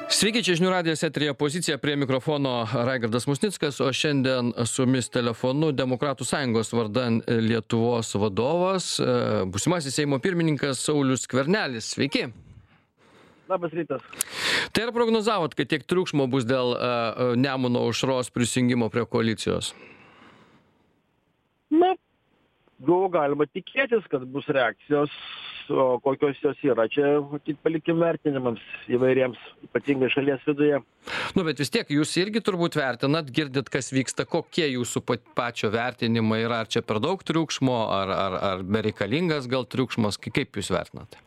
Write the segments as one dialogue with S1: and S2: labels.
S1: Sveiki, čia žinių radijas eteryje Pozicija, prie mikrofono Raigardas Musnickas, o šiandien su mumis telefonu Demokratų sąjungos vardan Lietuvos vadovas, būsimasis Seimo pirmininkas Saulius Skvernelis. Sveiki.
S2: Labas rytas.
S1: Tai ar prognozavot, kad tiek triukšmo bus dėl Nemuno aušros prisijungimo prie koalicijos?
S2: Na, buvo galima tikėtis, kad bus reakcijos, o kokios jos yra, čia matyt palikim vertinimams įvairiems, ypatingai šalies viduje.
S1: Nu, bet vis tiek jūs irgi turbūt vertinat, girdit, kas vyksta, kokie jūsų pačio vertinimai yra, ar čia per daug triukšmo, ar bereikalingas gal triukšmas, kaip jūs vertinate?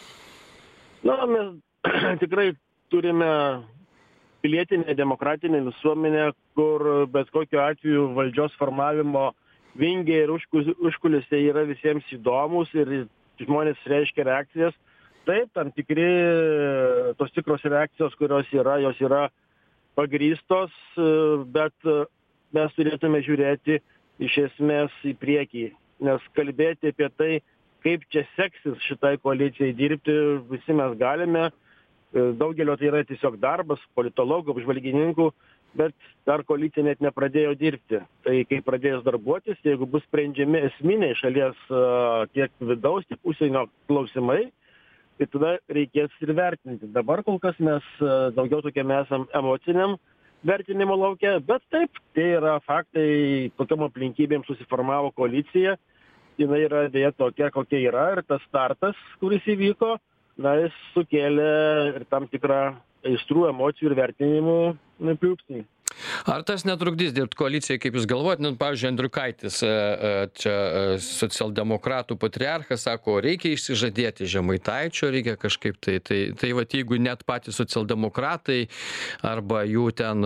S2: Na, mes tikrai turime pilietinę, demokratinę visuomenę, kur bet kokiu atveju valdžios formavimo vingiai ir užkulisiai yra visiems įdomus ir žmonės reiškia reakcijas. Taip, tam tikri, tos tikros reakcijos, kurios yra, jos yra pagrįstos, bet mes turėtume žiūrėti iš esmės į priekį, nes kalbėti apie tai, kaip čia seksis šitai koalicijai dirbti, visi mes galime. Daugelio tai yra tiesiog darbas, politologų, apžvalgininkų, bet dar koalicija net nepradėjo dirbti. Tai kai pradėjus darbuotis, jeigu bus sprendžiami esminiai šalies tiek vidaus, tiek užsienio klausimai, tai tada reikės ir vertinti. Dabar kol kas mes daugiau tokiam esam emociniam vertinimo lauke, bet taip, tai yra faktai, kokiam aplinkybėm susiformavo koalicija. Jinai yra dėja tokia, kokia yra, ir tas startas, kuris įvyko, na, jis sukėlė ir tam tikrą aistrų, emocijų ir vertinimų pliūpsnį.
S1: Ar tas netrukdys dirbti koalicijai, kaip jūs galvojat? Nu, pavyzdžiui, Andriukaitis, čia socialdemokratų patriarchas, sako, reikia išsižadėti Žemaitaičio, reikia kažkaip tai. Tai vat, jeigu net patys socialdemokratai arba jų ten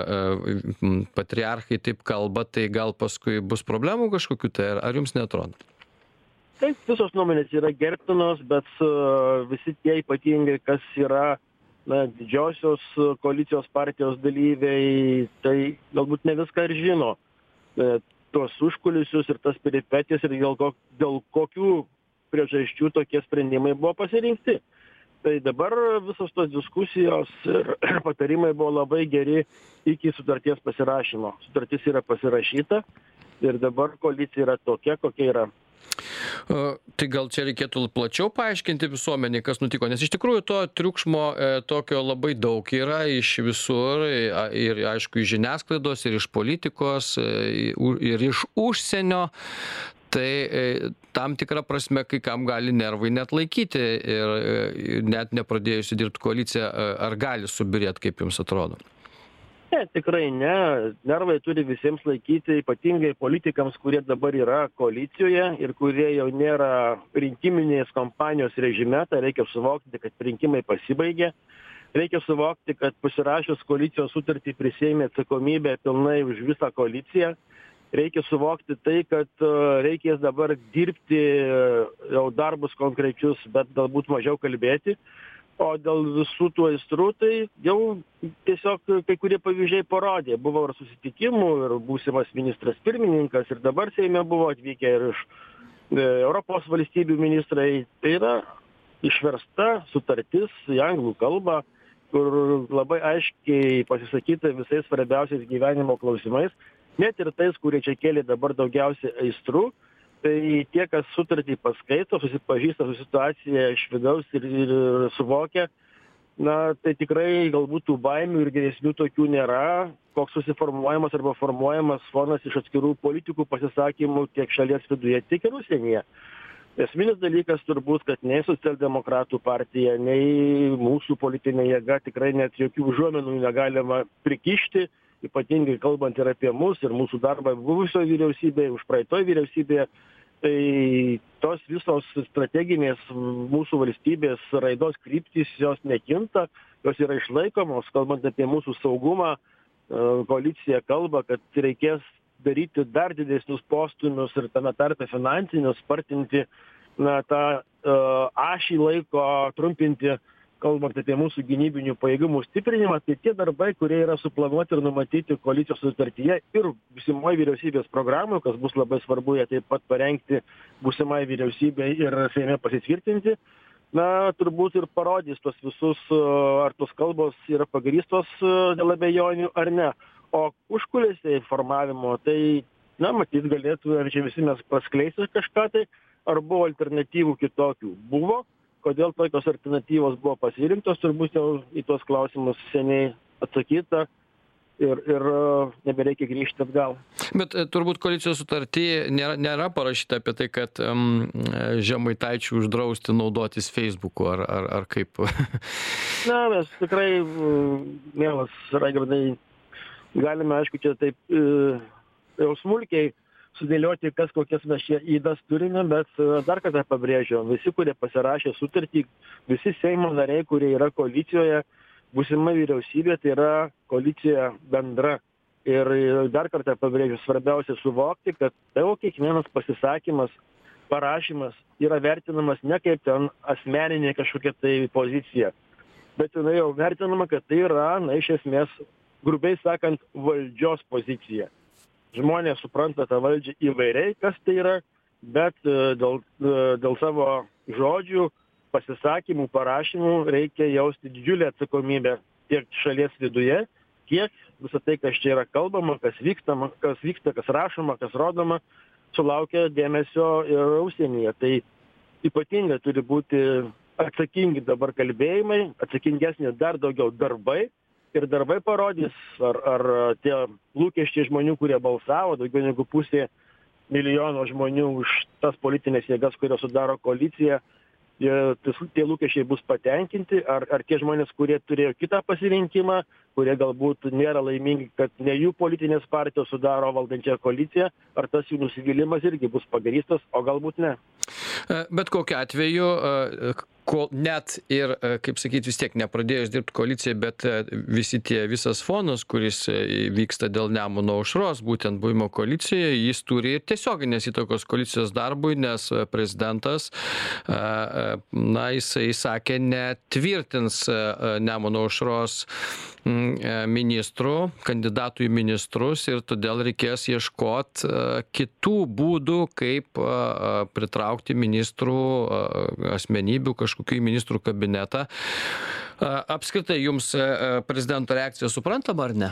S1: patriarchai taip kalba, tai gal paskui bus problemų kažkokių, tai ar jums neatrodo?
S2: Taip, visos nuomonės yra gerbtinos, bet visi tie ypatingai, kas yra didžiosios koalicijos partijos dalyviai, tai galbūt ne viską ir žino. Tuos užkulisius ir tas peripetijas ir dėl kokių priežasčių tokie sprendimai buvo pasirinkti. Tai dabar visos tos diskusijos ir patarimai buvo labai geri iki sutarties pasirašymo. Sutartis yra pasirašyta ir dabar koalicija yra tokia, kokia yra.
S1: Tai gal čia reikėtų plačiau paaiškinti visuomenį, kas nutiko, nes iš tikrųjų to triukšmo tokio labai daug yra iš visur ir aišku iš žiniasklaidos, ir iš politikos, ir iš užsienio. Tai tam tikrą prasme kai kam gali nervai net laikyti ir net nepradėjusi dirbti koalicija, ar gali subyrėti, kaip jums atrodo?
S2: Ne, tikrai ne. Nervai turi visiems laikyti, ypatingai politikams, kurie dabar yra koalicijoje ir kurie jau nėra rinkiminės kampanijos režime. Tai reikia suvokti, kad rinkimai pasibaigė. Reikia suvokti, kad pasirašius koalicijos sutartį prisėmė atsakomybę pilnai už visą koaliciją. Reikia suvokti tai, kad reikės dabar dirbti jau darbus konkrečius, bet galbūt mažiau kalbėti. O dėl visų tų aistrų, tai jau tiesiog kai kurie pavyzdžiai parodė. Buvo ir susitikimų, ir būsimas ministras pirmininkas, ir dabar Seime buvo atvykę ir iš Europos valstybių ministrai. Tai yra išversta sutartis į anglų kalbą, kur labai aiškiai pasisakyta visais svarbiausiais gyvenimo klausimais, net ir tais, kurie čia kėlė dabar daugiausiai aistrų. Tai tie, kas sutartį paskaito, susipažįsta su situacija iš vidaus ir suvokia, na, tai tikrai galbūt tų baimių ir grėsmių tokių nėra, koks susiformuojamas arba formuojamas fonas iš atskirų politikų pasisakymų tiek šalies viduje, tiek ir užsienyje. Esminis dalykas turbūt, kad nei socialdemokratų partija, nei mūsų politinė jėga tikrai net jokių užuominų negalima prikišti, ypatingai kalbant ir apie mus, ir mūsų darbą buvusioje vyriausybėje, už praeitoje vyriausybėje. Tai tos visos strateginės mūsų valstybės raidos kryptys, jos nekinta, jos yra išlaikomos. Kalbant apie mūsų saugumą, koalicija kalba, kad reikės daryti dar didesnius postūmius ir tame tarpe finansinius, spartinti tą ašį laiko, trumpinti, kalbant apie mūsų gynybinių pajėgumų stiprinimą. Tai tie darbai, kurie yra suplanuoti ir numatyti koalicijos sutartyje ir būsimoje vyriausybės programoje, kas bus labai svarbu, jie taip pat parengti būsimoje vyriausybėje ir Seime pasitvirtinti. na, turbūt ir parodys tuos visus, ar tos kalbos yra pagrįstos dėl abejonių ar ne. O užkulisiai formavimo, tai, na, matyt, galėtų, ar čia visi mes paskleisti kažką tai, ar buvo alternatyvų kitokių. Buvo, kodėl tokios alternatyvos buvo pasirinktos, turbūt jau į tuos klausimus seniai atsakyta. Ir nebereikia grįžti atgal.
S1: Bet turbūt koalicijos sutarty nėra parašyta apie tai, kad Žemaitaičiui uždrausti naudotis Facebooku ar kaip.
S2: Na, mes tikrai, mielas Raigardai, galime, aišku, čia taip jau smulkiai sudėlioti, kas kokias mes čia įdas turime, bet dar kartą pabrėžiu, visi, kurie pasirašė sutartį, visi Seimo nariai, kurie yra koalicijoje, būsima vyriausybė, tai yra koalicija bendra. Ir dar kartą pabrėžiu, svarbiausia suvokti, kad tavo kiekvienas pasisakymas, parašymas yra vertinamas ne kaip ten asmeninė kažkokia tai pozicija, bet jinai jau vertinama, kad tai yra, na, iš esmės, grubiai sakant, valdžios pozicija. Žmonės supranta tą valdžią įvairiai, kas tai yra, bet dėl savo žodžių, pasisakymų, parašymų reikia jausti didžiulę atsakomybę tiek šalies viduje, tiek visą tai, kas čia yra kalbama, kas vyksta, kas rašoma, kas rodoma, sulaukia dėmesio ir užsienyje. Tai ypatingai turi būti atsakingi dabar kalbėjimai, atsakingesnė dar daugiau darbai ir darbai parodys, ar tie lūkesčiai žmonių, kurie balsavo, daugiau negu pusė milijono žmonių už tas politinės jėgas, kurios sudaro koaliciją, tie lūkesčiai bus patenkinti, ar tie žmonės, kurie turėjo kitą pasirinkimą, kurie galbūt nėra laimingi, kad ne jų politinės partijos sudaro valdančią koaliciją, ar tas jų nusivylimas irgi bus pagrįstas, o galbūt ne.
S1: Bet kokiu atveju, kol net ir, kaip sakyti, vis tiek nepradėjus dirbti koalicijai, bet visas fonas, kuris vyksta dėl Nemuno aušros, būtent buvimo koalicijoje, jis turi ir tiesioginės įtakos koalicijos darbui, nes prezidentas, na, jisai sakė, netvirtins Nemuno aušros ministrų, kandidatų į ministrus ir todėl reikės ieškoti kitų būdų, kaip pritraukti ministrų asmenybių kažkokių į ministrų kabinetą. Apskritai, jums prezidento reakcija suprantama ar ne?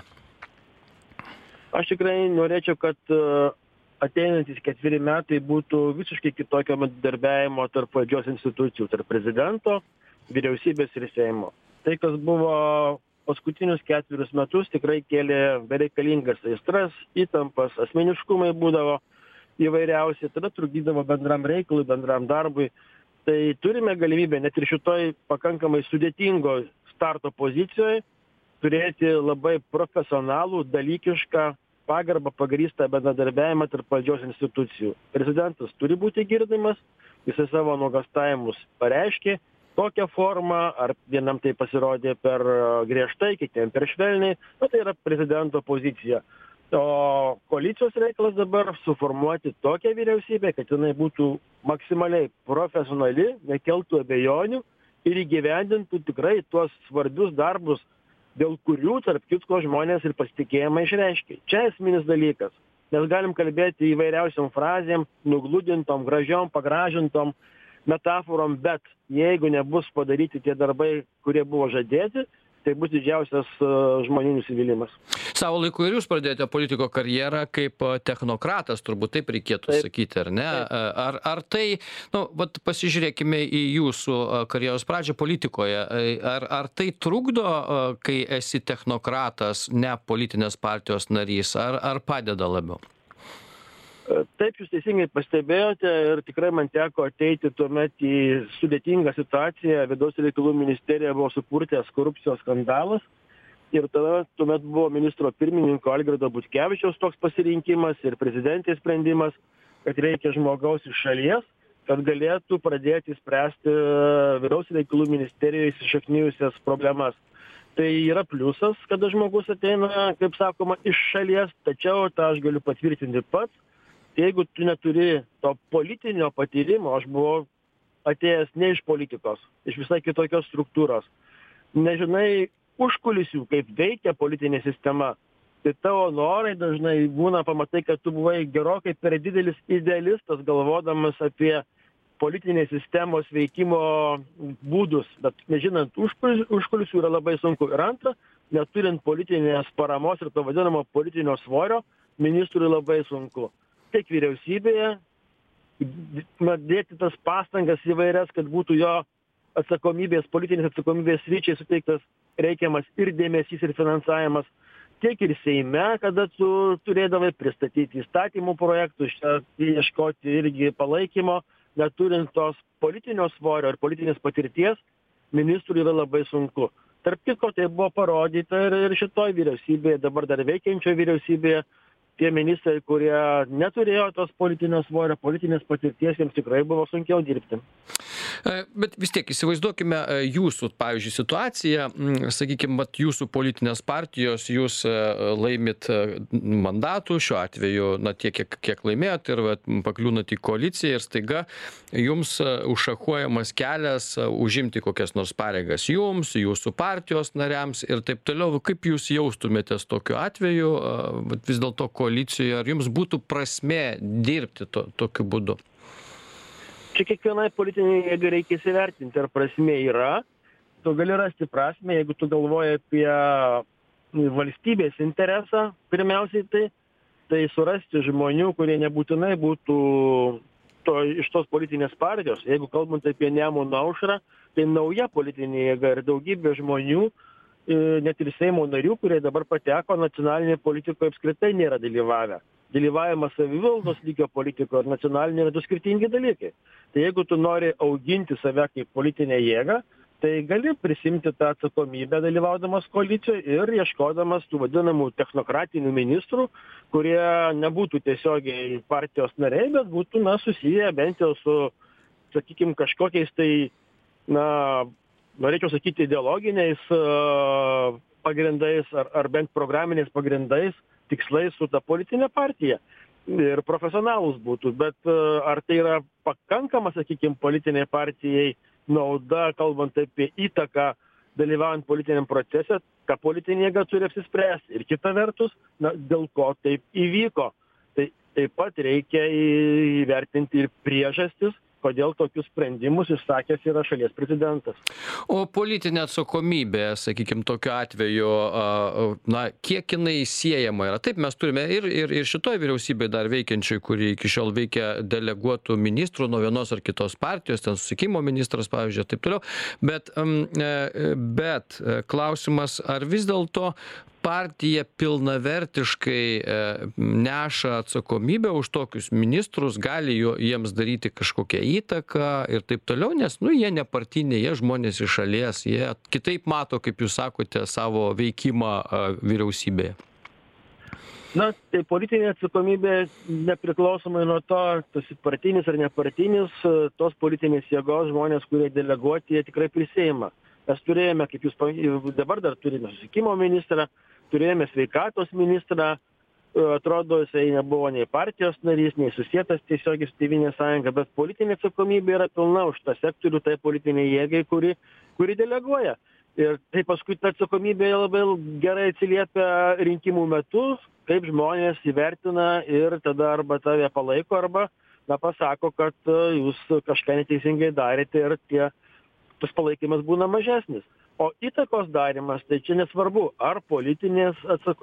S2: Aš tikrai norėčiau, kad ateinantys 4 metai būtų visiškai kitokio bendradarbiavimo tarp valdžios institucijų, tarp prezidento, vyriausybės ir Seimo. Tai, kas buvo paskutinius 4 metus, tikrai kėlė bereikalingas aistras, įtampas, asmeniškumai būdavo įvairiausi, tada trukdydavo bendram reikalui, bendram darbui. Tai turime galimybę net ir šitoj pakankamai sudėtingo starto pozicijoje turėti labai profesionalų, dalykišką, pagarbą pagrįstą bendradarbiavimą tarp valdžios institucijų. Prezidentas turi būti girdimas, jisai savo nuogąstavimus pareiškė, tokią formą, ar vienam tai pasirodė per griežtai, kitiem per švelniai, tai yra prezidento pozicija. O koalicijos reikalas dabar suformuoti tokią vyriausybę, kad jinai būtų maksimaliai profesionali, nekeltų abejonių ir įgyvendintų tikrai tuos svarbius darbus, dėl kurių, tarp kitko, žmonės ir pasitikėjimą išreiškia. Čia esminis dalykas. Mes galim kalbėti įvairiausiom frazėm, nugludintom, gražiom, pagražintom metaforom, bet jeigu nebus padaryti tie darbai, kurie buvo žadėti, tai bus didžiausias žmonių nusivylimas.
S1: Savo laiku ir jūs pradėjote politiko karjerą kaip technokratas, turbūt taip reikėtų sakyti, ar ne? Ar tai, vat pasižiūrėkime į jūsų karjeros pradžią politikoje, ar tai trukdo, kai esi technokratas, ne politinės partijos narys, ar padeda labiau?
S2: Taip, jūs teisingai pastebėjote ir tikrai man teko ateiti tuomet į sudėtingą situaciją. Vidaus reikalų ministerija buvo supurtęs korupcijos skandalas ir tuomet buvo ministro pirmininko Algirdo Butkevičiaus toks pasirinkimas ir prezidentės sprendimas, kad reikia žmogaus iš šalies, kad galėtų pradėti spręsti vidaus reikalų ministerijoje įsišaknijusias problemas. Tai yra pliusas, kada žmogus ateina, kaip sakoma, iš šalies, tačiau tą aš galiu patvirtinti pats. Jeigu tu neturi to politinio patyrimo, aš buvau atėjęs ne iš politikos, iš visai kitokios struktūros. Nežinai užkulisių, kaip veikia politinė sistema, tai tavo norai dažnai būna, pamatai, kad tu buvai gerokai per didelis idealistas, galvodamas apie politinės sistemos veikimo būdus, bet nežinant užkulisių yra labai sunku. Ir antra, neturint politinės paramos ir to vadinamo politinio svorio, ministrui labai sunku. Tiek vyriausybėje, dėti tas pastangas įvairias, kad būtų jo atsakomybės, politinės atsakomybės ryčiai suteiktas reikiamas ir dėmesys, ir finansavimas, tiek ir Seime, kada tu turėdavai pristatyti įstatymų projektus, ieškoti irgi palaikymo, neturint tos politinio svorio ir politinės patirties, ministrui yra labai sunku. Tarp kitko, tai buvo parodyta ir šitoj vyriausybėje, dabar dar veikiančioje vyriausybėje, tie ministrai, kurie neturėjo tos politinio svorio, politinės patirties, jiems tikrai buvo sunkiau dirbti.
S1: Bet vis tiek įsivaizduokime jūsų, pavyzdžiui, situaciją, sakykime, jūsų politinės partijos, jūs laimit mandatų, šiuo atveju, tiek, kiek laimėjot ir pakliūnat į koaliciją ir staiga jums užšachuojamas kelias užimti kokias nors pareigas jums, jūsų partijos nariams ir taip toliau. Kaip jūs jaustumėtės tokiu atveju, vis dėlto koalicijoje, ar jums būtų prasmė dirbti tokiu būdu?
S2: Čia kiekvienai politiniai jėgai reikia įsivertinti, ar prasmė yra. Tu gali rasti prasmę, jeigu tu galvoji apie valstybės interesą, pirmiausiai tai surasti žmonių, kurie nebūtinai būtų iš tos politinės partijos. Jeigu kalbant apie Nemuno aušrą, tai nauja politinė jėga ir daugybė žmonių, net ir Seimo narių, kurie dabar pateko nacionalinėje politikoje, apskritai nėra dalyvavę. Dalyvavimas savivaldos lygio politikoje ir nacionalinė yra du skirtingi dalykai. Tai jeigu tu nori auginti save kaip politinę jėgą, tai gali prisimti tą atsakomybę dalyvaudamas koalicijoje ir ieškodamas tų vadinamų technokratinių ministrų, kurie nebūtų tiesiogiai partijos nariai, bet būtų susiję bent jau su, sakykime, kažkokiais tai, norėčiau sakyti, ideologiniais pagrindais ar bent programiniais pagrindais, tikslai su ta politinė partija ir profesionalus būtų. Bet ar tai yra pakankama, sakykime, politiniai partijai nauda, kalbant apie įtaką dalyvaujant politiniam procese, ką politinė jėga turi apsispręsti. Ir kita vertus, dėl ko taip įvyko. Tai taip pat reikia įvertinti ir priežastis, kodėl tokius sprendimus išsakęs yra šalies prezidentas.
S1: O politinė atsakomybė, sakykime, tokiu atveju, kiek jinai siejama yra? Taip, mes turime ir šitoje vyriausybėje dar veikiančiai, kuri iki šiol veikia deleguotų ministrų nuo vienos ar kitos partijos, ten susisiekimo ministras, pavyzdžiui, taip toliau. Bet klausimas, ar vis dėlto partija pilnavertiškai neša atsakomybę už tokius ministrus, gali jiems daryti kažkokią įtaką ir taip toliau, nes jie nepartiniai, jie žmonės iš šalies, jie kitaip mato, kaip jūs sakote, savo veikimą vyriausybėje.
S2: Tai politinė atsakomybė nepriklausomai nuo to, tas partinis ar nepartinis, tos politinės jėgos žmonės, kurie deleguoti, jie tikrai prisėima. Mes turėjome, kaip jūs dabar dar turime susisiekimo ministrą, turėjome sveikatos ministrą, atrodo, jisai nebuvo nei partijos narys, nei susietas tiesiogiai su Tėvynės sąjunga, bet politinė atsakomybė yra pilna už tą sektorių, tai politinė jėgai, kuri deleguoja. Ir tai paskui ta atsakomybė labai gerai atsiliepia rinkimų metu, kaip žmonės įvertina ir tada arba tave palaiko, arba pasako, kad jūs kažką neteisingai darėte ir tas palaikymas būna mažesnis. O įtakos darimas, tai čia nesvarbu, ar politinės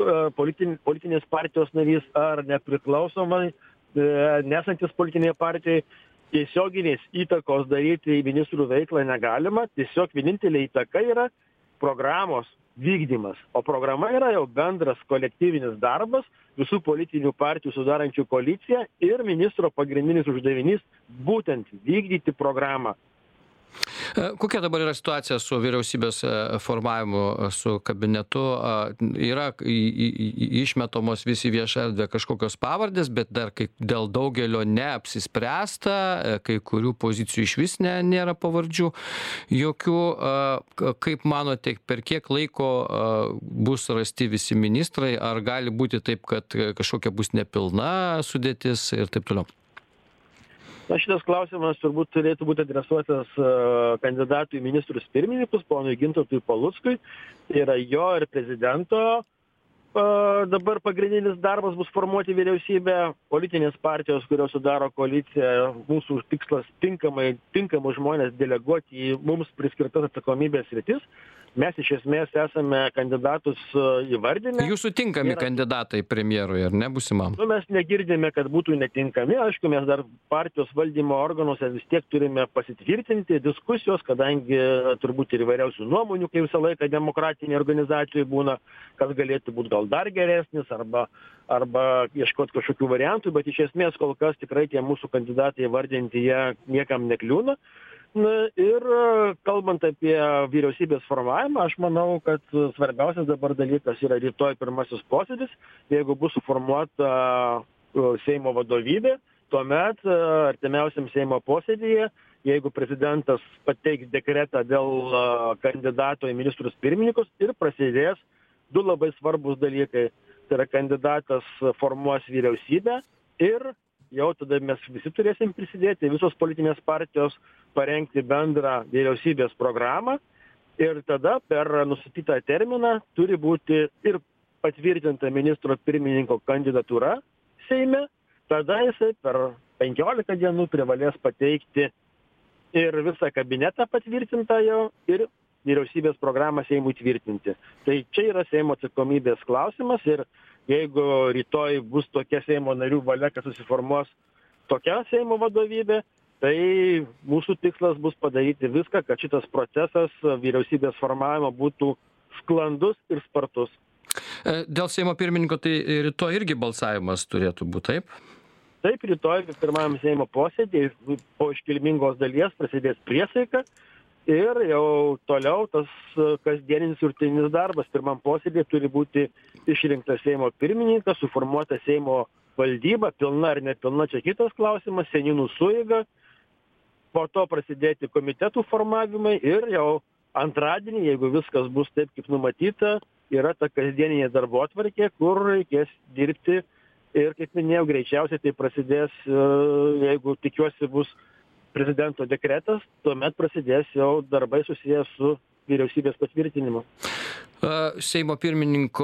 S2: partijos narys, ar nepriklausomai nesantis politinėje partijoje, tiesioginės įtakos daryti į ministrų veiklą negalima, tiesiog vienintelė įtaka yra programos vykdymas. O programa yra jau bendras kolektyvinis darbas visų politinių partijų sudarančių koaliciją ir ministro pagrindinis uždavinys būtent vykdyti programą.
S1: Kokia dabar yra situacija su vyriausybės formavimu, su kabinetu? Yra išmetamos visi viešą erdvę kažkokios pavardės, bet dar dėl daugelio neapsispręsta, kai kurių pozicijų išvis nėra pavardžių jokių. Kaip manote, per kiek laiko bus rasti visi ministrai? Ar gali būti taip, kad kažkokia bus nepilna sudėtis ir taip toliau?
S2: Šitas klausimas turbūt turėtų būti adresuotas kandidatui į ministrus pirmininkus, ponui Gintautui Paluckui. Tai yra jo ir prezidento dabar pagrindinis darbas bus formuoti vyriausybę, politinės partijos, kurios sudaro koaliciją, mūsų tikslas tinkamus žmonės deleguoti į mums priskirtas atsakomybės sritis. Mes iš esmės esame kandidatus įvardinę.
S1: Jūsų tinkami kandidatai premjerui, ar ne, būsimam?
S2: Mes negirdime, kad būtų netinkami. Aišku, mes dar partijos valdymo organuose vis tiek turime pasitvirtinti diskusijos, kadangi turbūt ir įvairiausių nuomonių, kai visą laiką demokratinė organizacijai būna, kas galėtų būti gal dar geresnis, arba ieškoti kažkokių variantų, bet iš esmės kol kas tikrai tie mūsų kandidatai įvardinti jie niekam nekliūna. Na ir kalbant apie vyriausybės formavimą, aš manau, kad svarbiausias dabar dalykas yra rytoj pirmasis posėdis. Jeigu bus suformuota Seimo vadovybė, tuomet artimiausiam Seimo posėdyje, jeigu prezidentas pateiks dekretą dėl kandidato į ministrus pirmininkus, ir prasidės du labai svarbus dalykai. Tai yra kandidatas formuos vyriausybę ir jau tada mes visi turėsim prisidėti, visos politinės partijos parengti bendrą vyriausybės programą ir tada per nustatytą terminą turi būti ir patvirtinta ministro pirmininko kandidatūra Seime, tada jisai per 15 dienų privalės pateikti ir visą kabinetą patvirtintą jau ir vyriausybės programą Seimui tvirtinti. Tai čia yra Seimo atsakomybės klausimas ir jeigu rytoj bus tokia Seimo narių valia, kad susiformuos tokia Seimo vadovybė, tai mūsų tikslas bus padaryti viską, kad šitas procesas vyriausybės formavimo būtų sklandus ir spartus.
S1: Dėl Seimo pirmininko tai rytoj irgi balsavimas turėtų būti, taip?
S2: Taip, rytoj pirmajam Seimo posėdį po iškilmingos dalies prasidės priesaika. Ir jau toliau tas kasdieninis rutininis darbas. Pirmam posėdėje turi būti išrinktas Seimo pirmininkas, suformuota Seimo valdyba, pilna ar nepilna, čia kitas klausimas, seniūnų sueiga, po to prasidėti komitetų formavimai ir jau antradienį, jeigu viskas bus taip, kaip numatyta, yra ta kasdieninė darbotvarkė, kur reikės dirbti ir, kaip minėjau, greičiausiai tai prasidės, jeigu tikiuosi bus prezidento dekretas, tuomet prasidės jau darbai susijęs su vyriausybės patvirtinimu.
S1: Seimo pirmininko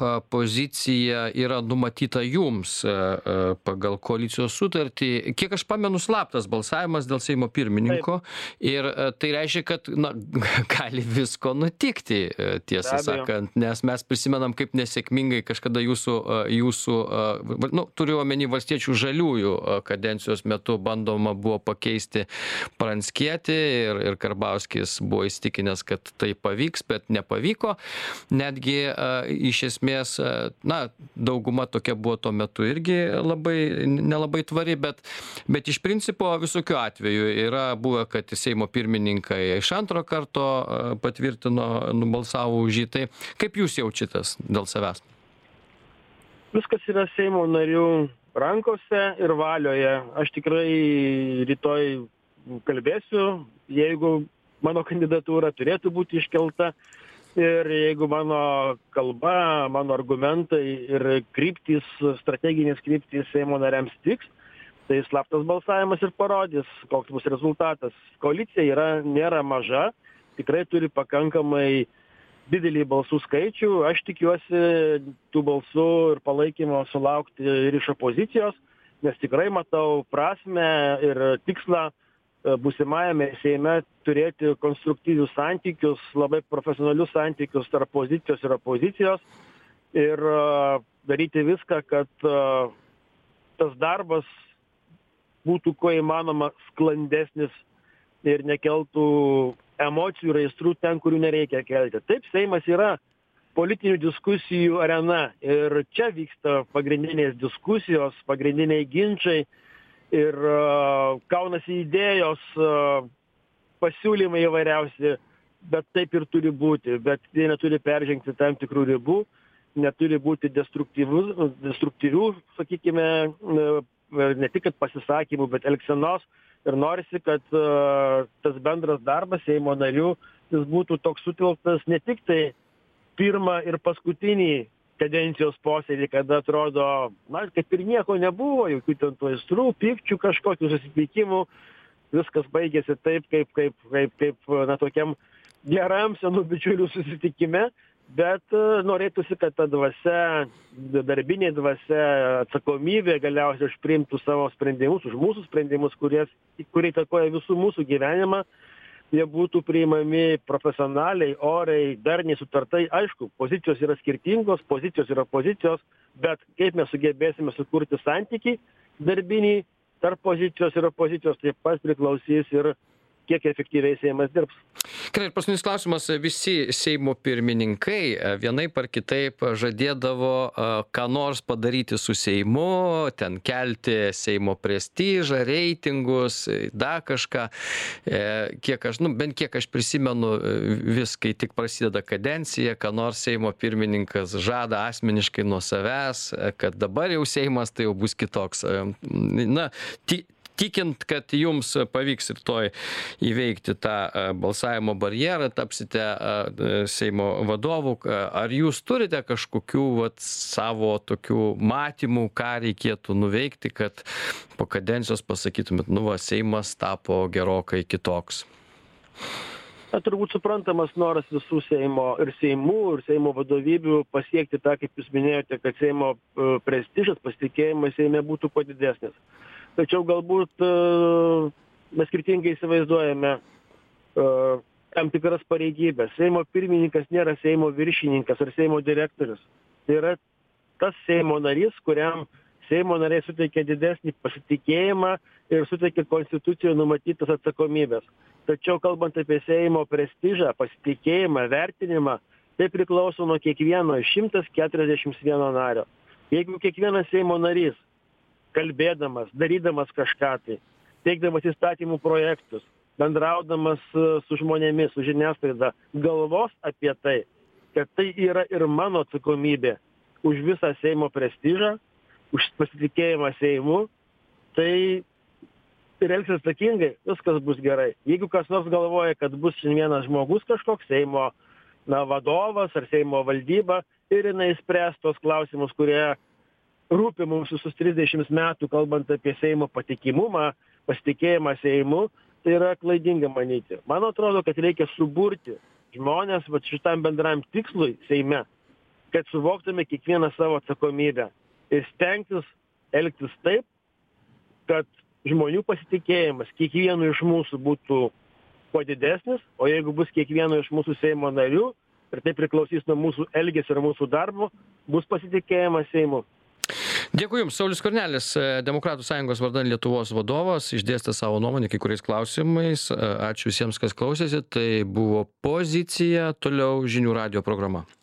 S1: pozicija yra numatyta jums pagal koalicijos sutartį. Kiek aš pamenu, slaptas balsavimas dėl Seimo pirmininko. Taip. Ir tai reiškia, kad gali visko nutikti, tiesą sakant, nes mes prisimenam, kaip nesėkmingai kažkada jūsų turiu omeny Valstiečių žaliųjų kadencijos metu bandoma buvo pakeisti Pranckietį ir Karbauskis buvo įsitikinęs, kad tai pavyks, bet nepavyko. Netgi iš esmės, dauguma tokia buvo tuo metu irgi nelabai tvari, bet iš principo visokių atvejų yra buvę, kad Seimo pirmininkai iš antro karto patvirtino, nubalsavo už jį. Tai kaip jūs jaučiatės dėl savęs?
S2: Viskas yra Seimo narių rankose ir valioje. Aš tikrai rytoj kalbėsiu, jeigu mano kandidatūra turėtų būti iškelta. Ir jeigu mano kalba, mano argumentai ir kryptys, strateginės kryptys Seimo nariams tiks, tai slaptas balsavimas ir parodys, koks bus rezultatas. Koalicija nėra maža, tikrai turi pakankamai didelį balsų skaičių. Aš tikiuosi tų balsų ir palaikymo sulaukti ir iš opozicijos, nes tikrai matau prasmę ir tikslą būsimajame Seime turėti konstruktyvius santykius, labai profesionalius santykius tarp pozicijos ir opozicijos ir daryti viską, kad tas darbas būtų kuo įmanoma sklandesnis ir nekeltų emocijų ir aistrų ten, kurių nereikia kelti. Taip, Seimas yra politinių diskusijų arena ir čia vyksta pagrindinės diskusijos, pagrindiniai ginčai. Ir kaunasi idėjos, pasiūlymai įvairiausi, bet taip ir turi būti. Bet jie neturi peržengti tam tikrų ribų, neturi būti destruktyvių, sakykime, ne tik pasisakymų, bet elgsenos. Ir norisi, kad tas bendras darbas Seimo narių jis būtų toks sutilptas ne tik tai pirmą ir paskutinį kadencijos posėdį, kada atrodo, kaip ir nieko nebuvo, jokių ten tų aistrų, pykčių, kažkokių susipykimų, viskas baigėsi taip, kaip tokiam geram senų bičiulių susitikime, bet norėtųsi, kad ta dvasia, darbinė dvasia, atsakomybė galiausiai už priimtų savo sprendimus, už mūsų sprendimus, kurie įtakoja visų mūsų gyvenimą, jie būtų priimami profesionaliai, oriai, darniai, sutartai. Aišku, pozicijos yra skirtingos, pozicijos yra pozicijos, bet kaip mes sugebėsime sukurti santykį darbinį tarp pozicijos ir opozicijos, taip pat priklausys ir kiek efektyviai Seimas dirbs.
S1: Gerai, ir paskutinis klausimas. Visi Seimo pirmininkai vienaip ar kitaip žadėdavo ką nors padaryti su Seimu, ten kelti Seimo prestižą, reitingus, dar kažką. Bent kiek aš prisimenu, vis, kai tik prasideda kadencija, ką nors Seimo pirmininkas žada asmeniškai nuo savęs, kad dabar jau Seimas tai jau bus kitoks. Na, tikint, kad jums pavyks rytoj įveikti tą balsavimo barjerą, tapsite Seimo vadovu, ar jūs turite kažkokių savo tokių matymų, ką reikėtų nuveikti, kad po kadencijos pasakytumėt, Seimas tapo gerokai kitoks?
S2: Turbūt suprantamas noras visų Seimo ir Seimo vadovybių pasiekti tą, kaip jūs minėjote, kad Seimo prestižas, pasitikėjimas Seime būtų kuo didesnis. Tačiau galbūt mes skirtingai įsivaizduojame tam tikras pareigybės. Seimo pirmininkas nėra Seimo viršininkas ar Seimo direktorius. Tai yra tas Seimo narys, kuriam Seimo nariai suteikia didesnį pasitikėjimą ir suteikia konstitucijoje numatytas atsakomybės. Tačiau kalbant apie Seimo prestižą, pasitikėjimą, vertinimą, tai priklauso nuo kiekvieno iš 141 nario. Jeigu kiekvienas Seimo narys kalbėdamas, darydamas kažką tai, teikdamas įstatymų projektus, bendraudamas su žmonėmis, su žiniasklaida, galvos apie tai, kad tai yra ir mano atsakomybė už visą Seimo prestižą, už pasitikėjimą Seimu, tai ir elgsis atsakingai, viskas bus gerai. Jeigu kas nors galvoja, kad bus vienas žmogus kažkoks Seimo vadovas ar Seimo valdyba ir jinai spręs tos klausimus, kurie rūpi mums visus 30 metų, kalbant apie Seimo patikimumą, pasitikėjimą Seimu, tai yra klaidinga manyti. Man atrodo, kad reikia suburti žmonės šitam bendram tikslui Seime, kad suvoktume kiekvieną savo atsakomybę ir stengtis elgtis taip, kad žmonių pasitikėjimas kiekvienu iš mūsų būtų kuo didesnis, o jeigu bus kiekvieno iš mūsų Seimo narių, ir tai priklausys nuo mūsų elgesio ir mūsų darbo, bus pasitikėjimas Seimu.
S1: Dėkui Jums. Saulius Skvernelis, Demokratų Sąjungos vardan Lietuvos vadovas, išdėstė savo nuomonę kai kuriais klausimais. Ačiū visiems, kas klausėsi. Tai buvo Pozicija, toliau Žinių radijo programa.